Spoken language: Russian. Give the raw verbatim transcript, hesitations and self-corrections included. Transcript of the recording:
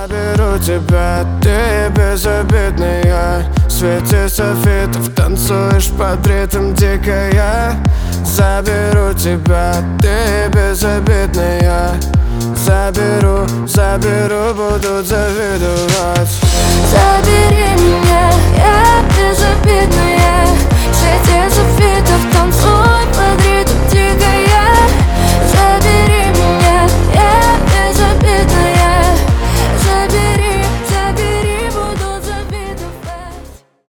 Заберу тебя, ты безобидная. В свете софитов танцуешь под ритм дикая. Заберу тебя, ты безобидная. Заберу, заберу, будут завидовать.